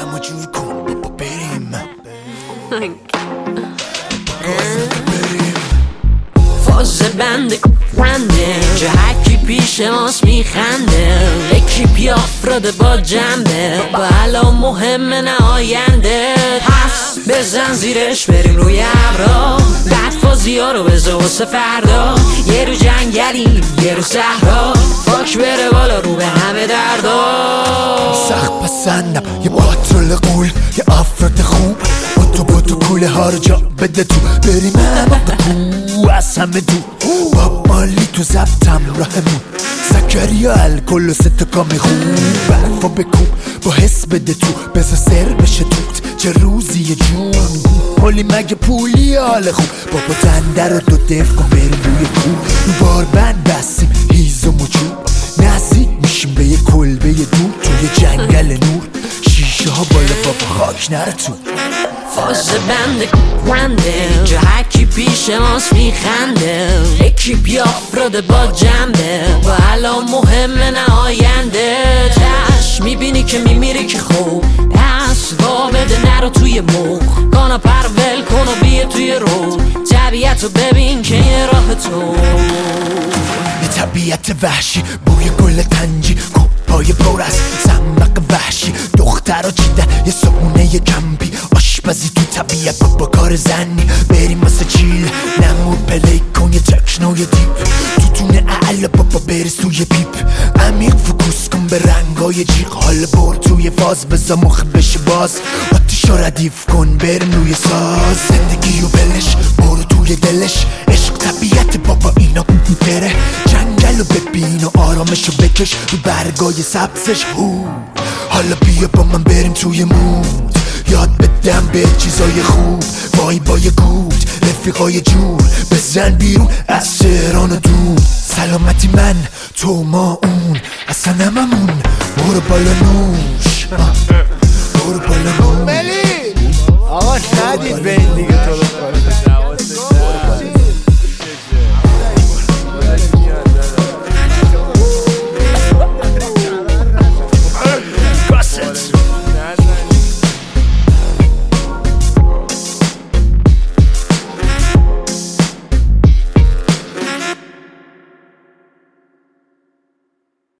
حالمو جور کن بابا بریم فاز بنده جا هرکی پیش ماست میخنده اکیپی افراد با جنبه با الان مهمه نه آینده پس بزن زیرش بریم روی ابرا بعد فازی ها رو بزا واسه فردا یه رو جنگلیم یه رو صحرا فاک بره بالا رو به همه دردا سخت پسندم یه پاترول قول یه افراد خوب بودو کوله ها رو جا بده تو بریم همه بکو از همه دو با مالی تو زبطم راهمون زکریا الکل و ستکا میخون برفا بکوب با حس بده تو بزا سر بشه توت چه روزی یه جون حالی مگه پولی حال خوب بابا دنده رو دو دف کن بریم روی کو بار بند بستیم هیز و مچوب نزدیک میشیم به یه کلبه دور توی جنگل نور شیشه ها بالا بابا خاک نره تو فاز بنده جا هرکی پیش ماست میخنده اکیپی افراد با جنبه با الان مهمه نه آینده تش میبینی که میمیری که خوب پس وا بده نرو توی مخ کانا پرول کن و بیه توی رو طبیعت رو ببین که یه راه تو یه طبیعت وحشی بوی گل تنجی کوپای پر از سمق وحشی دختر و چیدن یه صبونه یه کمپی آشپزی تو طبیعت با کار زنی بریم واسه چیل نمور پلی کن یه تکنو یه دیپ تو تونه اعلا بابا بری سوی پیپ عمیق فکوس کن به رنگای جیغ حال بر توی فاز بزا مخ بشه باز آتیشو ردیف کن بریم روی ساز زندگی و بلش برو توی دلش عشق طبیعت بابا اینا بره جنگل و ببین و آرامشو بکش رو برگای سبزش حالا بیا با من بریم توی مود یاد بدم به چیزای خوب وای با یه گود رفیقای جور بزن بیرون از شهران و دور سلامتی من تو ما اون اصلا هممون برو بالا نوش برو بالا نوش آقا ندید به این دیگه تو رو